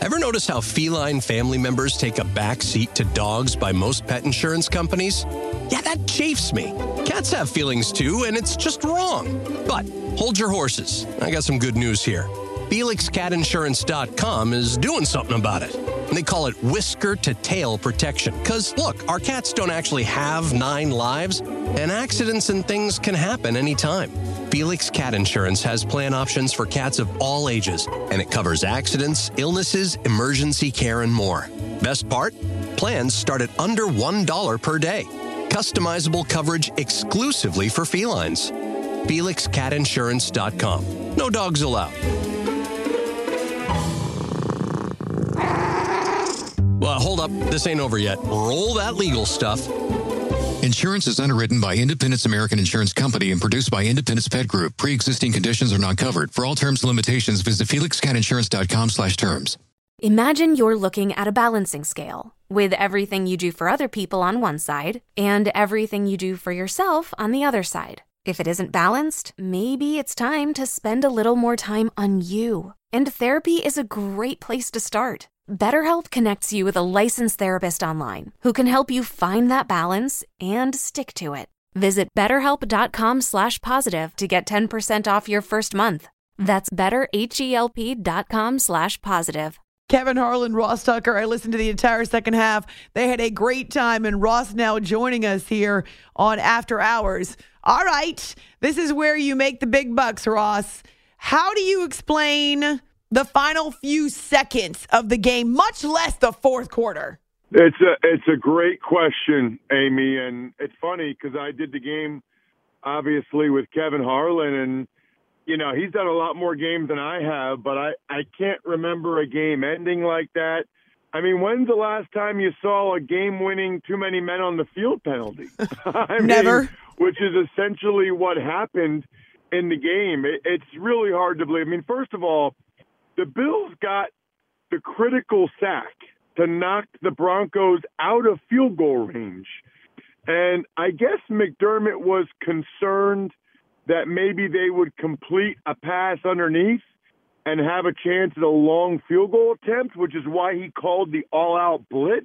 Ever notice how feline family members take a back seat to dogs by most pet insurance companies? Yeah, that chafes me. Cats have feelings too, and it's just wrong. But hold your horses. I got some good news here. FelixCatInsurance.com is doing something about it. And they call it whisker-to-tail protection. Because, look, our cats don't actually have 9 lives, and accidents and things can happen anytime. Felix Cat Insurance has plan options for cats of all ages, and it covers accidents, illnesses, emergency care, and more. Best part? Plans start at under $1 per day. Customizable coverage exclusively for felines. FelixCatInsurance.com. No dogs allowed. Well, hold up. This ain't over yet. Roll that legal stuff. Insurance is underwritten by Independence American Insurance Company and produced by Independence Pet Group. Pre-existing conditions are not covered. For all terms and limitations, visit FelixCatInsurance.com/terms. Imagine you're looking at a balancing scale with everything you do for other people on one side and everything you do for yourself on the other side. If it isn't balanced, maybe it's time to spend a little more time on you. And therapy is a great place to start. BetterHelp connects you with a licensed therapist online who can help you find that balance and stick to it. Visit BetterHelp.com/positive to get 10% off your first month. That's BetterHelp.com/positive. Kevin Harlan, Ross Tucker. I listened to the entire second half. They had a great time, and Ross now joining us here on After Hours. All right, this is where you make the big bucks, Ross. How do you explain the final few seconds of the game, much less the fourth quarter? It's a great question, Amy, and it's funny because I did the game, obviously, with Kevin Harlan, and, you know, he's done a lot more games than I have, but I can't remember a game ending like that. I mean, when's the last time you saw a game-winning too many men on the field penalty? Never. Which is essentially what happened in the game. It's really hard to believe. I mean, first of all, the Bills got the critical sack to knock the Broncos out of field goal range. And I guess McDermott was concerned that maybe they would complete a pass underneath and have a chance at a long field goal attempt, which is why he called the all-out blitz.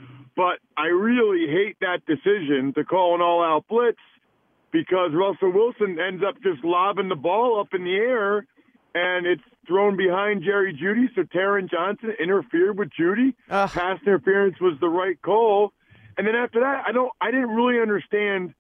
But I really hate that decision to call an all-out blitz because Russell Wilson ends up just lobbing the ball up in the air, and it's thrown behind Jerry Jeudy, so Taron Johnson interfered with Jeudy. Pass interference was the right call. And then after that, I didn't really understand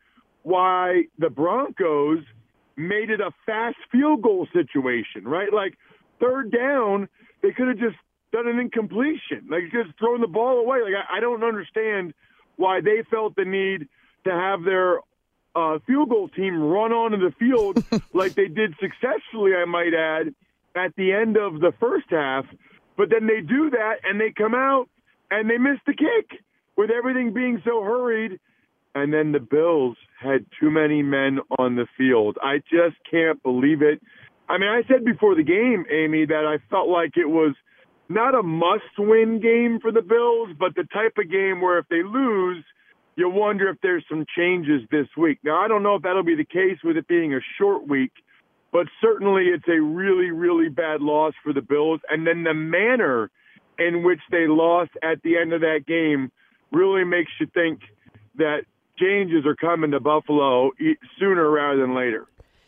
why the Broncos made it a fast field goal situation, right? Like, third down, they could have just done an incompletion, like just throwing the ball away. Like, I don't understand why they felt the need to have their field goal team run onto the field like they did successfully, I might add, at the end of the first half. But then they do that, and they come out, and they miss the kick with everything being so hurried. And then the Bills had too many men on the field. I just can't believe it. I mean, I said before the game, Amy, that I felt like it was not a must-win game for the Bills, but the type of game where if they lose, you wonder if there's some changes this week. Now, I don't know if that'll be the case with it being a short week, but certainly it's a really, really bad loss for the Bills. And then the manner in which they lost at the end of that game really makes you think that changes are coming to Buffalo sooner rather than later.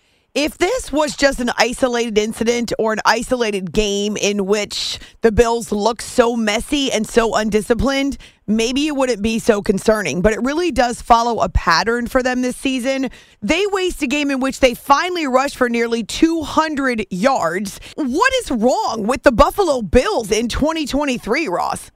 If this was just an isolated incident or an isolated game in which the Bills look so messy and so undisciplined, maybe it wouldn't be so concerning. But it really does follow a pattern for them this season. They waste a game in which they finally rush for nearly 200 yards. What is wrong with the Buffalo Bills in 2023, Ross?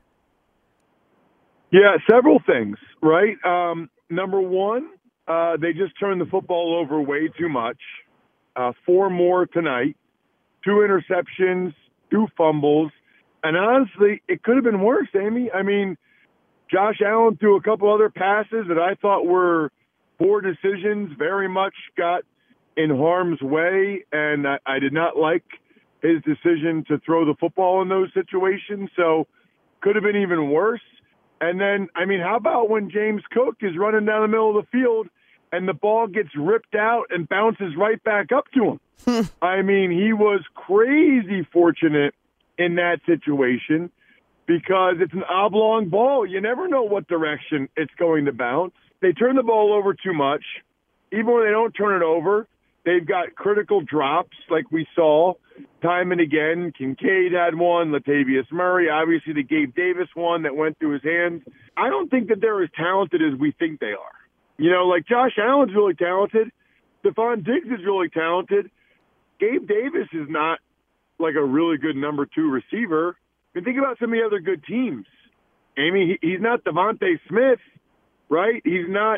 Yeah, several things, right? Number one, they just turned the football over way too much. 4 more tonight, 2 interceptions, 2 fumbles. And honestly, it could have been worse, Amy. I mean, Josh Allen threw a couple other passes that I thought were poor decisions, very much got in harm's way, and I did not like his decision to throw the football in those situations. So could have been even worse. And then, I mean, how about when James Cook is running down the middle of the field and the ball gets ripped out and bounces right back up to him? I mean, he was crazy fortunate in that situation because it's an oblong ball. You never know what direction it's going to bounce. They turn the ball over too much. Even when they don't turn it over, they've got critical drops like we saw time and again. Kincaid had one, Latavius Murray, obviously the Gabe Davis one that went through his hands. I don't think that they're as talented as we think they are. You know, like Josh Allen's really talented. Stephon Diggs is really talented. Gabe Davis is not like a really good number 2 receiver. I mean, think about some of the other good teams. Amy, he's not Devontae Smith, right? He's not,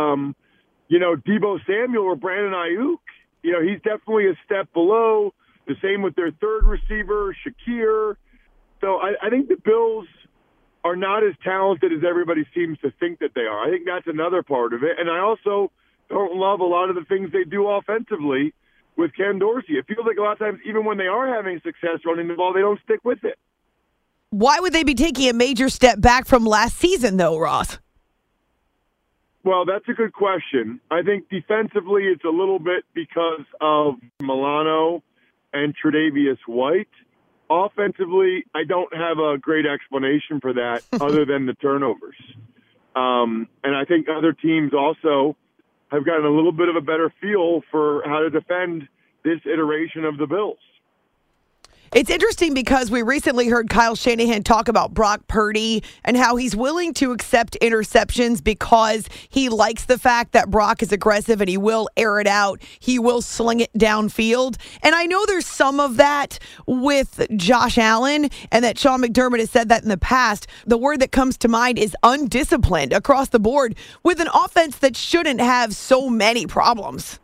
Deebo Samuel or Brandon Ayuk. You know, he's definitely a step below. The same with their third receiver, Shakir. So I think the Bills are not as talented as everybody seems to think that they are. I think that's another part of it. And I also don't love a lot of the things they do offensively with Ken Dorsey. It feels like a lot of times, even when they are having success running the ball, they don't stick with it. Why would they be taking a major step back from last season, though, Ross? Well, that's a good question. I think defensively it's a little bit because of Milano and Tre'Davious White. Offensively, I don't have a great explanation for that other than the turnovers. And I think other teams also have gotten a little bit of a better feel for how to defend this iteration of the Bills. It's interesting because we recently heard Kyle Shanahan talk about Brock Purdy and how he's willing to accept interceptions because he likes the fact that Brock is aggressive and he will air it out. He will sling it downfield. And I know there's some of that with Josh Allen and that Sean McDermott has said that in the past. The word that comes to mind is undisciplined across the board with an offense that shouldn't have so many problems.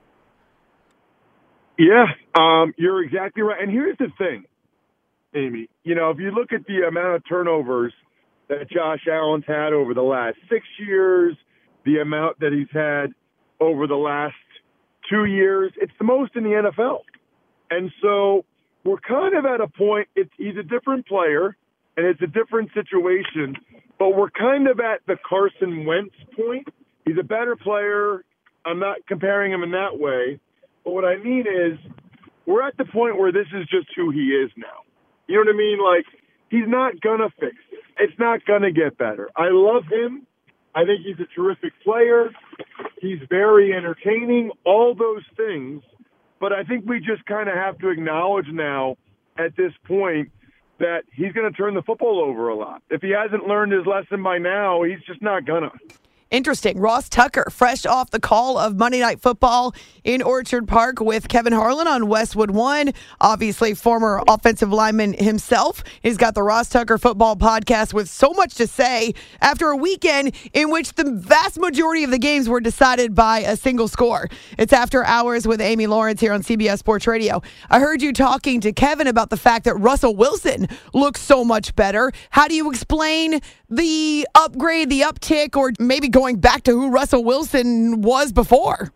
Yeah, you're exactly right. And here's the thing, Amy. You know, if you look at the amount of turnovers that Josh Allen's had over the last 6 years, the amount that he's had over the last 2 years, it's the most in the NFL. And so we're kind of at a point, he's a different player, and it's a different situation, but we're kind of at the Carson Wentz point. He's a better player. I'm not comparing him in that way. But what I mean is we're at the point where this is just who he is now. You know what I mean? Like, he's not going to fix it. It's not going to get better. I love him. I think he's a terrific player. He's very entertaining, all those things. But I think we just kind of have to acknowledge now at this point that he's going to turn the football over a lot. If he hasn't learned his lesson by now, he's just not going to. Interesting. Ross Tucker, fresh off the call of Monday Night Football in Orchard Park with Kevin Harlan on Westwood One. Obviously, former offensive lineman himself. He's got the Ross Tucker Football Podcast with so much to say after a weekend in which the vast majority of the games were decided by a single score. It's After Hours with Amy Lawrence here on CBS Sports Radio. I heard you talking to Kevin about the fact that Russell Wilson looks so much better. How do you explain the upgrade, the uptick, or maybe going back to who Russell Wilson was before?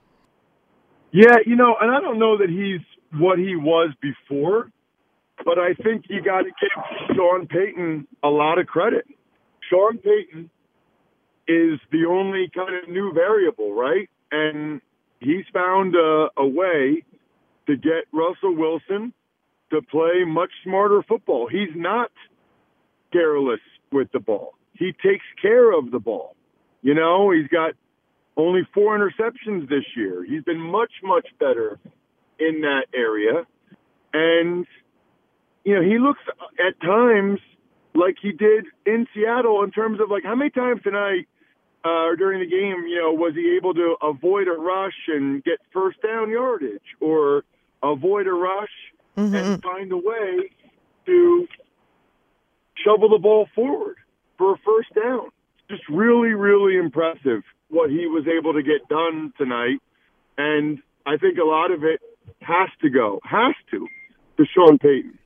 Yeah, you know, and I don't know that he's what he was before, but I think you got to give Sean Payton a lot of credit. Sean Payton is the only kind of new variable, right? And he's found a way to get Russell Wilson to play much smarter football. He's not careless with the ball. He takes care of the ball. You know, he's got only 4 interceptions this year. He's been much, much better in that area. And, you know, he looks at times like he did in Seattle in terms of, like, how many times tonight or during the game, you know, was he able to avoid a rush and get first down yardage or avoid a rush and find a way to shovel the ball forward for a first down. Just really, really impressive what he was able to get done tonight. And I think a lot of it has to Sean Payton.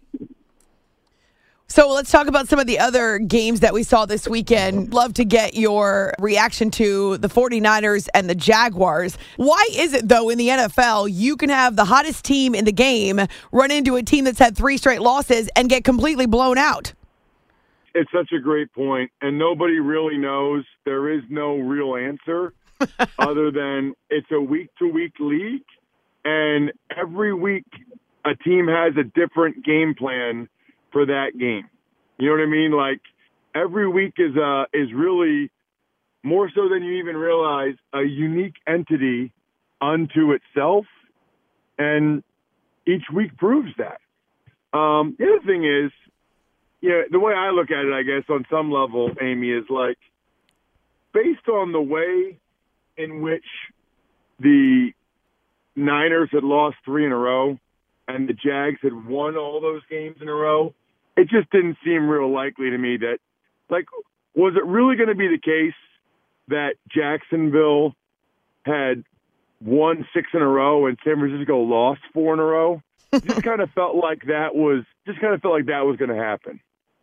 So let's talk about some of the other games that we saw this weekend. Love to get your reaction to the 49ers and the Jaguars. Why is it, though, in the NFL, you can have the hottest team in the game run into a team that's had 3 straight losses and get completely blown out? It's such a great point, and nobody really knows. There is no real answer other than it's a week-to-week league, and every week a team has a different game plan for that game. You know what I mean? Like, every week is really, more so than you even realize, a unique entity unto itself, and each week proves that. The other thing is, the way I look at it, I guess, on some level, Amy, is like, based on the way in which the Niners had lost 3 in a row and the Jags had won all those games in a row, it just didn't seem real likely to me that, like, was it really going to be the case that Jacksonville had won 6 in a row and San Francisco lost 4 in a row? Just kind of felt like that was going to happen.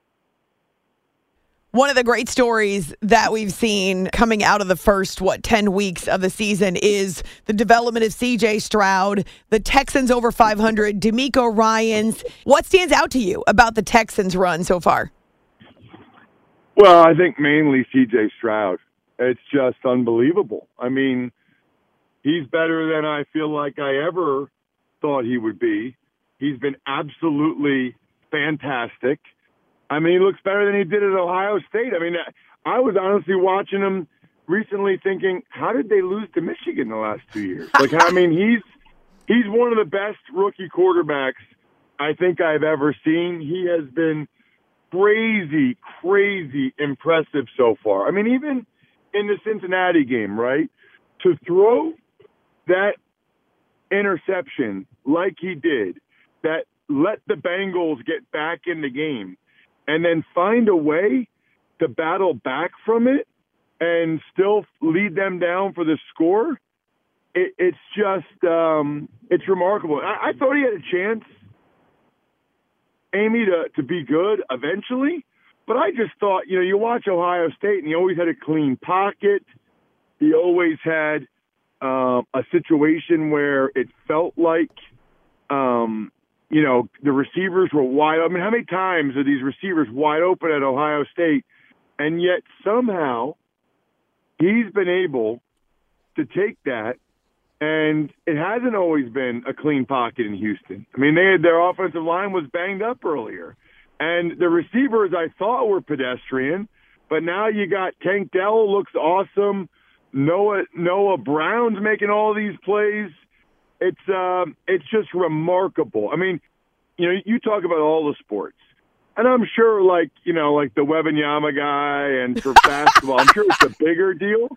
One of the great stories that we've seen coming out of the first, 10 weeks of the season is the development of C.J. Stroud, the Texans over 500, DeMeco Ryans. What stands out to you about the Texans' run so far? Well, I think mainly C.J. Stroud. It's just unbelievable. I mean, he's better than I feel like I ever thought he would be. He's been absolutely fantastic. I mean, he looks better than he did at Ohio State. I mean, I was honestly watching him recently thinking, how did they lose to Michigan the last 2 years? Like, I mean, he's one of the best rookie quarterbacks I think I've ever seen. He has been crazy impressive so far. I mean, even in the Cincinnati game, right? To throw that interception like he did, that let the Bengals get back in the game, and then find a way to battle back from it and still lead them down for the score, it's just it's remarkable. I thought he had a chance, Amy, to be good eventually, but I just thought, you watch Ohio State, and he always had a clean pocket. He always had a situation where it felt like the receivers were wide open. I mean, how many times are these receivers wide open at Ohio State? And yet somehow he's been able to take that, and it hasn't always been a clean pocket in Houston. I mean, their offensive line was banged up earlier. And the receivers I thought were pedestrian, but now you got Tank Dell looks awesome. Noah Brown's making all these plays. It's just remarkable. I mean, you talk about all the sports, and I'm sure, like the Wembanyama guy, and for basketball, I'm sure it's a bigger deal.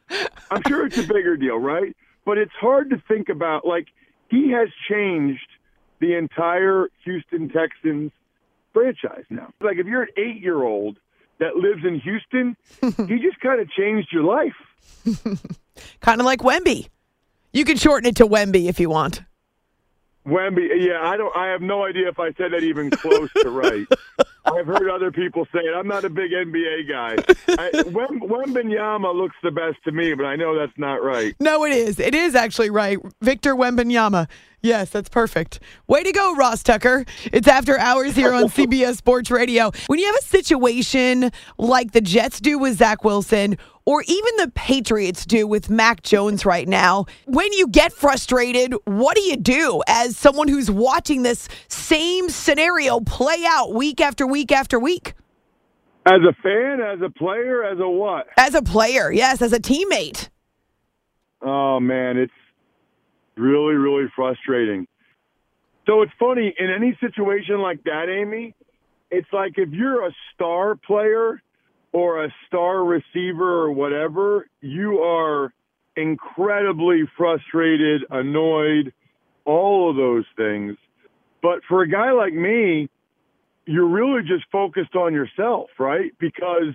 Right? But it's hard to think about, like, he has changed the entire Houston Texans franchise now. Like, if you're an 8-year-old that lives in Houston, he just kind of changed your life. Kind of like Wemby. You can shorten it to Wemby if you want. Wemby, yeah, I have no idea if I said that even close to right. I've heard other people say it. I'm not a big NBA guy. Wembanyama looks the best to me, but I know that's not right. No, it is. It is actually right. Victor Wembanyama. Yes, that's perfect. Way to go, Ross Tucker. It's After Hours here on CBS Sports Radio. When you have a situation like the Jets do with Zach Wilson, or even the Patriots do with Mac Jones right now, when you get frustrated, what do you do as someone who's watching this same scenario play out week after week after week? As a fan, as a player, as a what? As a player, yes, as a teammate. Oh, man, it's really, really frustrating. So it's funny, in any situation like that, Amy, it's like if you're a star player or a star receiver or whatever, you are incredibly frustrated, annoyed, all of those things. But for a guy like me, you're really just focused on yourself, right? Because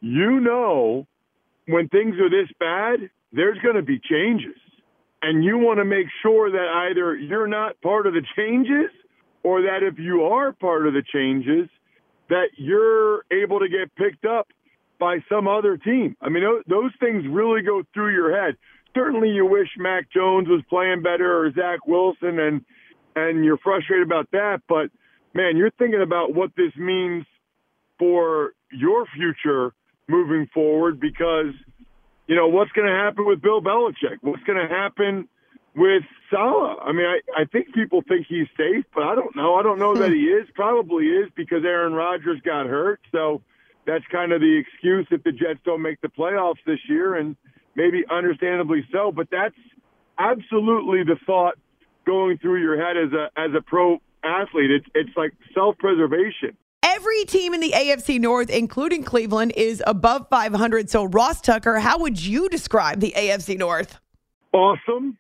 when things are this bad, there's going to be changes. And you want to make sure that either you're not part of the changes, or that if you are part of the changes, that you're able to get picked up by some other team. I mean, those things really go through your head. Certainly you wish Mac Jones was playing better, or Zach Wilson, and you're frustrated about that. But, man, you're thinking about what this means for your future moving forward, because what's going to happen with Bill Belichick? What's going to happen with Salah. I mean, I think people think he's safe, but I don't know. I don't know that he is. Probably is because Aaron Rodgers got hurt. So that's kind of the excuse if the Jets don't make the playoffs this year, and maybe understandably so. But that's absolutely the thought going through your head as a pro athlete. It's like self-preservation. Every team in the AFC North, including Cleveland, is above 500. So, Ross Tucker, how would you describe the AFC North? Awesome.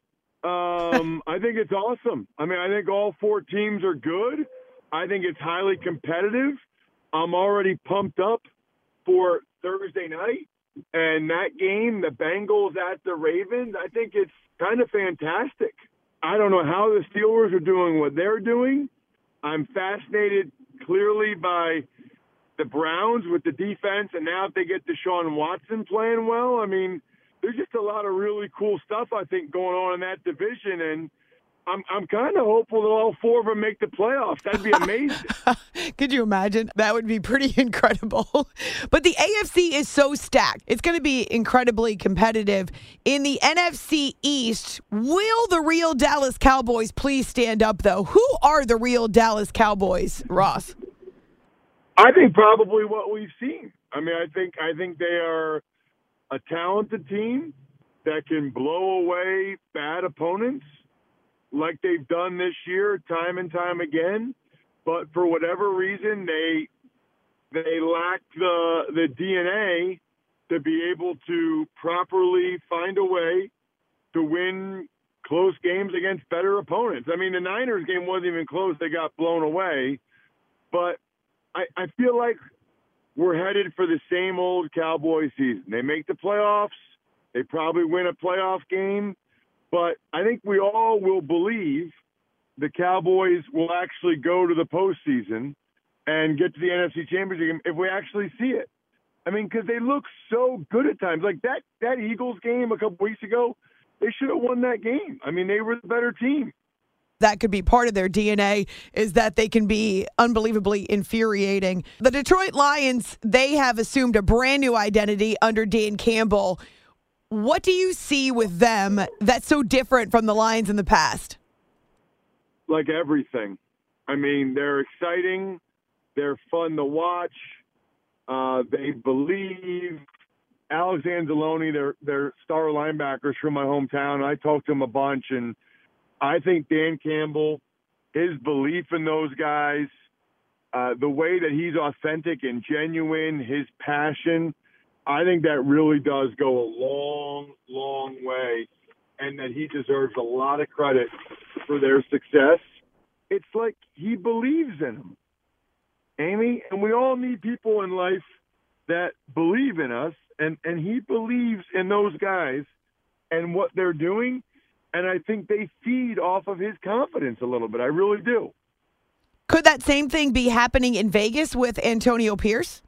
I think it's awesome. I mean, I think all four teams are good. I think it's highly competitive. I'm already pumped up for Thursday night. And that game, the Bengals at the Ravens, I think it's kind of fantastic. I don't know how the Steelers are doing what they're doing. I'm fascinated clearly by the Browns with the defense, and now if they get Deshaun Watson playing well, I mean, there's just a lot of really cool stuff, I think, going on in that division, and I'm kind of hopeful that all four of them make the playoffs. That'd be amazing. Could you imagine? That would be pretty incredible. But the AFC is so stacked. It's going to be incredibly competitive. In the NFC East, will the real Dallas Cowboys please stand up, though? Who are the real Dallas Cowboys, Ross? I think probably what we've seen. I mean, I think they are a talented team that can blow away bad opponents, like they've done this year time and time again. But for whatever reason, they lack the DNA to be able to properly find a way to win close games against better opponents. I mean, the Niners game wasn't even close. They got blown away. But I feel like we're headed for the same old Cowboys season. They make the playoffs. They probably win a playoff game. But I think we all will believe the Cowboys will actually go to the postseason and get to the NFC Championship game if we actually see it. I mean, because they look so good at times. Like that Eagles game a couple weeks ago, they should have won that game. I mean, they were the better team. That could be part of their DNA, is that they can be unbelievably infuriating. The Detroit Lions, they have assumed a brand new identity under Dan Campbell. What do you see with them that's so different from the Lions in the past? Like everything. I mean, they're exciting. They're fun to watch. They believe. Alex Anzalone, their star linebackers from my hometown. I talked to him a bunch, and I think Dan Campbell, his belief in those guys, the way that he's authentic and genuine, his passion, I think that really does go a long, long way, and that he deserves a lot of credit for their success. It's like he believes in them, Amy, and we all need people in life that believe in us, and he believes in those guys and what they're doing, and I think they feed off of his confidence a little bit. I really do. Could that same thing be happening in Vegas with Antonio Pierce?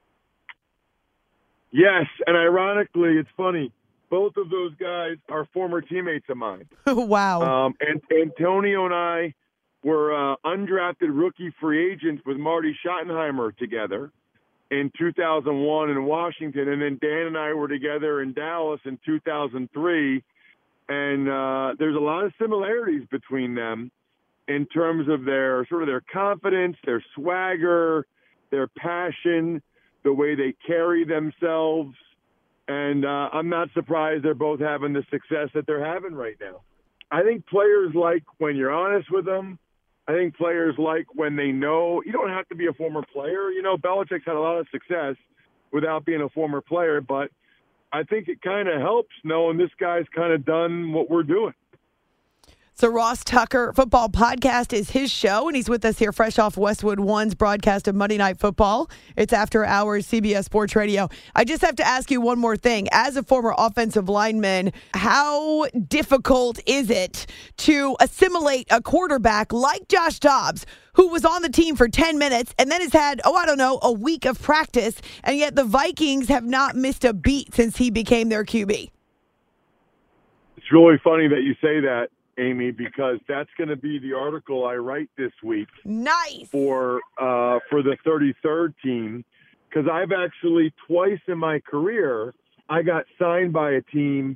Yes, and ironically, it's funny. Both of those guys are former teammates of mine. Wow. And Antonio and I were undrafted rookie free agents with Marty Schottenheimer together in 2001 in Washington, and then Dan and I were together in Dallas in 2003. And there's a lot of similarities between them in terms of their confidence, their swagger, their passion, the way they carry themselves. And I'm not surprised they're both having the success that they're having right now. I think players like when you're honest with them. I think players like when they know you don't have to be a former player. You know, Belichick's had a lot of success without being a former player, but I think it kind of helps knowing this guy's kind of done what we're doing. So Ross Tucker Football Podcast is his show, and he's with us here fresh off Westwood One's broadcast of Monday Night Football. It's After Hours, CBS Sports Radio. I just have to ask you one more thing. As a former offensive lineman, how difficult is it to assimilate a quarterback like Josh Dobbs, who was on the team for 10 minutes and then has had, a week of practice, and yet the Vikings have not missed a beat since he became their QB? It's really funny that you say that, Amy, because that's going to be the article I write this week. Nice. For the 33rd team, because I've actually twice in my career I got signed by a team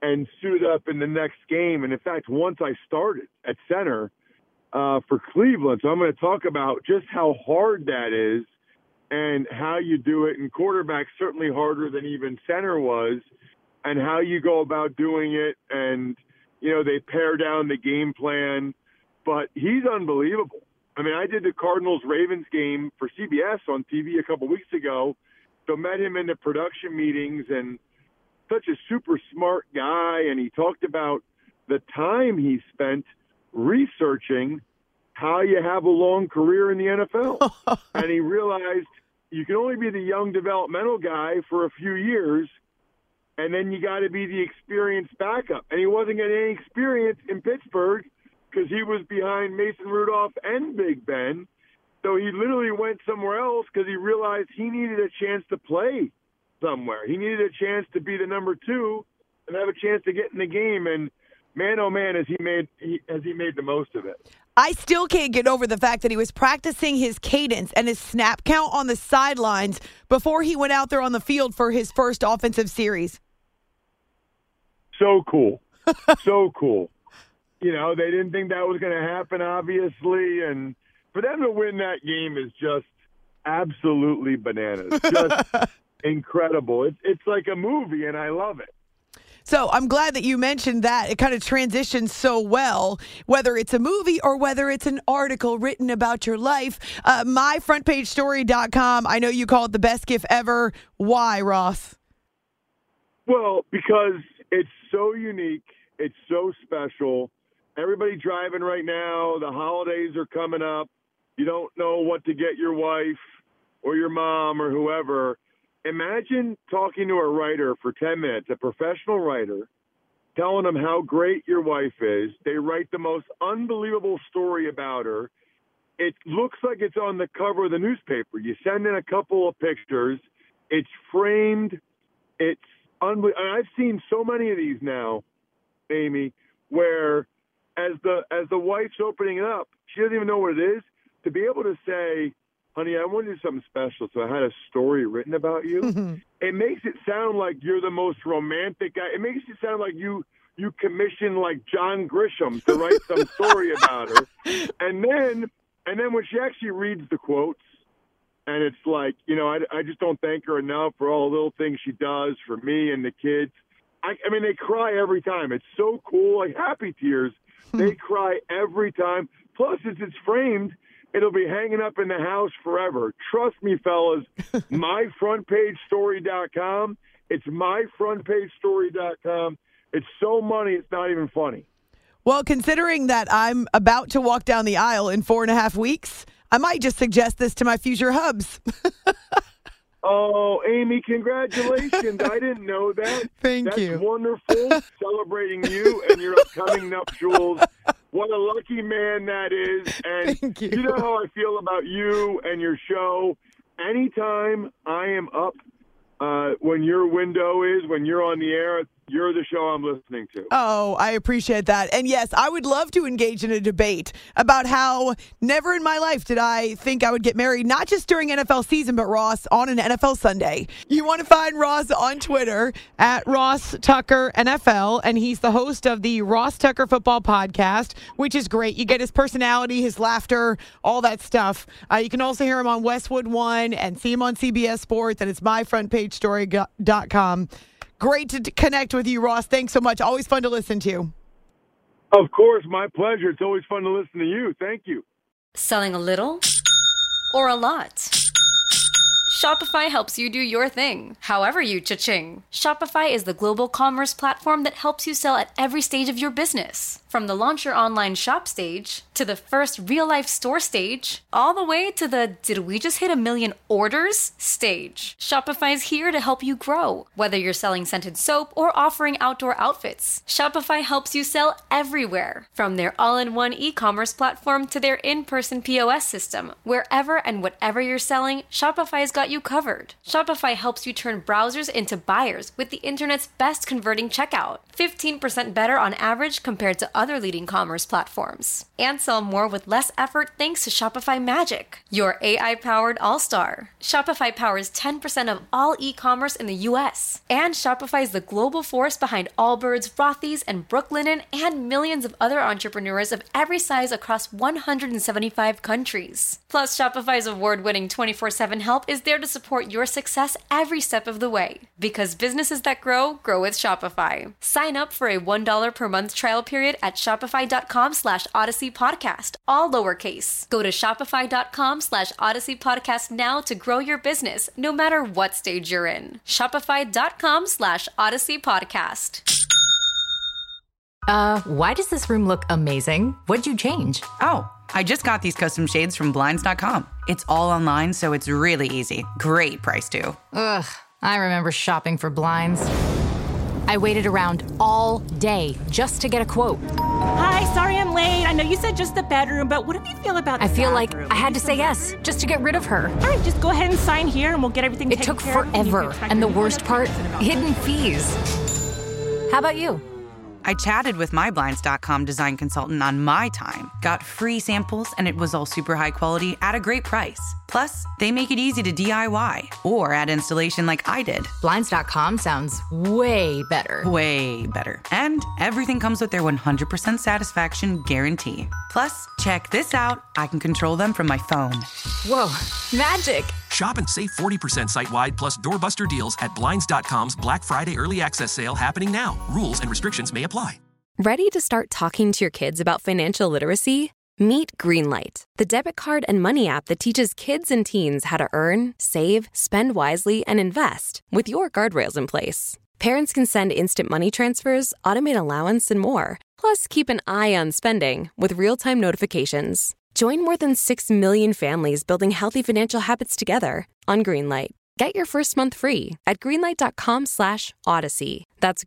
and suit up in the next game. And in fact, once I started at center for Cleveland. So I'm going to talk about just how hard that is and how you do it. And quarterback certainly harder than even center was, and how you go about doing it. And, they pare down the game plan. But he's unbelievable. I mean, I did the Cardinals-Ravens game for CBS on TV a couple weeks ago. So met him in the production meetings, and such a super smart guy. And he talked about the time he spent researching how you have a long career in the NFL. And he realized you can only be the young developmental guy for a few years, and then you got to be the experienced backup. And he wasn't getting any experience in Pittsburgh because he was behind Mason Rudolph and Big Ben. So he literally went somewhere else because he realized he needed a chance to play somewhere. He needed a chance to be the number 2 and have a chance to get in the game. And man, oh man, has he made the most of it. I still can't get over the fact that he was practicing his cadence and his snap count on the sidelines before he went out there on the field for his first offensive series. So cool. So cool. They didn't think that was going to happen, obviously. And for them to win that game is just absolutely bananas. Just incredible. It's like a movie, and I love it. So I'm glad that you mentioned that. It kind of transitions so well, whether it's a movie or whether it's an article written about your life. MyFrontPageStory.com. I know you call it the best gift ever. Why, Ross? Well, because it's so unique. It's so special. Everybody driving right now. The holidays are coming up. You don't know what to get your wife or your mom or whoever. Imagine talking to a writer for 10 minutes, a professional writer, telling them how great your wife is. They write the most unbelievable story about her. It looks like it's on the cover of the newspaper. You send in a couple of pictures. It's framed. It's unbelievable. I've seen so many of these now, Amy, where as the wife's opening it up, she doesn't even know what it is. To be able to say, honey, I want to do something special, so I had a story written about you. Mm-hmm. It makes it sound like you're the most romantic guy. It makes it sound like you commissioned like John Grisham to write some story about her. And then when she actually reads the quotes, and it's like, I just don't thank her enough for all the little things she does for me and the kids. I mean, they cry every time. It's so cool, like happy tears. They cry every time. Plus, as it's framed, it'll be hanging up in the house forever. Trust me, fellas, myfrontpagestory.com. It's myfrontpagestory.com. It's so money, it's not even funny. Well, considering that I'm about to walk down the aisle in 4.5 weeks, I might just suggest this to my future hubs. Oh, Amy, congratulations. I didn't know that. Thank you. That's wonderful. Celebrating you and your upcoming nuptials. What a lucky man that is. And Thank you. You know how I feel about you and your show. Anytime I am up when your window is, when you're on the air, you're the show I'm listening to. Oh, I appreciate that. And yes, I would love to engage in a debate about how never in my life did I think I would get married, not just during NFL season, but Ross, on an NFL Sunday. You want to find Ross on Twitter at Ross Tucker NFL, and he's the host of the Ross Tucker Football Podcast, which is great. You get his personality, his laughter, all that stuff. You can also hear him on Westwood One and see him on CBS Sports, and it's myfrontpagestory.com. Great to connect with you, Ross. Thanks so much. Always fun to listen to. Of course, my pleasure. It's always fun to listen to you. Thank you. Selling a little or a lot? Shopify helps you do your thing, however you cha-ching. Shopify is the global commerce platform that helps you sell at every stage of your business. From the launch your online shop stage, to the first real-life store stage, all the way to the did we just hit 1 million orders stage. Shopify's here to help you grow. Whether you're selling scented soap or offering outdoor outfits, Shopify helps you sell everywhere. From their all-in-one e-commerce platform to their in-person POS system, wherever and whatever you're selling, Shopify's got you covered. Shopify helps you turn browsers into buyers with the internet's best converting checkout. 15% better on average compared to other leading commerce platforms. And sell more with less effort thanks to Shopify Magic, your AI-powered all-star. Shopify powers 10% of all e-commerce in the U.S. And Shopify is the global force behind Allbirds, Rothy's, and Brooklinen, and millions of other entrepreneurs of every size across 175 countries. Plus, Shopify's award-winning 24/7 help is there to support your success every step of the way. Because businesses that grow with Shopify. Sign up for a $1 per month trial period at shopify.com/Odyssey Podcast, all lowercase. Go to shopify.com/Odyssey Podcast now to grow your business, no matter what stage you're in. Shopify.com/Odyssey Podcast. Why does this room look amazing? What'd you change? Oh, I just got these custom shades from Blinds.com. It's all online, so it's really easy. Great price, too. Ugh, I remember shopping for blinds. I waited around all day just to get a quote. Hi, sorry I'm late. I know you said just the bedroom, but what do you feel about the I feel bathroom? like I had to say yes just to get rid of her. All right, just go ahead and sign here and we'll get everything It took forever, and the worst part, hidden fees. How about you? I chatted with my Blinds.com design consultant on my time, got free samples, and it was all super high quality at a great price. Plus, they make it easy to DIY or add installation like I did. Blinds.com sounds way better. Way better. And everything comes with their 100% satisfaction guarantee. Plus, check this out. I can control them from my phone. Whoa, magic. Shop and save 40% site-wide plus doorbuster deals at Blinds.com's Black Friday Early Access Sale happening now. Rules and restrictions may apply. Ready to start talking to your kids about financial literacy? Meet Greenlight, the debit card and money app that teaches kids and teens how to earn, save, spend wisely, and invest with your guardrails in place. Parents can send instant money transfers, automate allowance, and more. Plus, keep an eye on spending with real-time notifications. Join more than 6 million families building healthy financial habits together on Greenlight. Get your first month free at greenlight.com/Odyssey. That's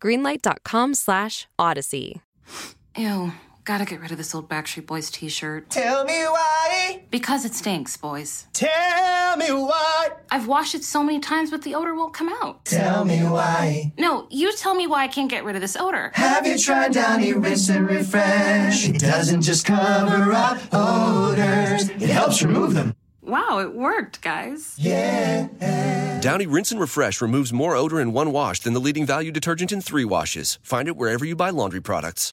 greenlight.com/Odyssey. Ew, gotta get rid of this old Backstreet Boys t-shirt. Tell me why. Because it stinks, boys. Tell me why. I've washed it so many times, but the odor won't come out. Tell me why. No, you tell me why I can't get rid of this odor. Have you tried Downy Rinse and Refresh? It doesn't just cover up odors, it helps remove them. Wow, it worked, guys. Yeah. Downy Rinse and Refresh removes more odor in one wash than the leading value detergent in 3 washes. Find it wherever you buy laundry products.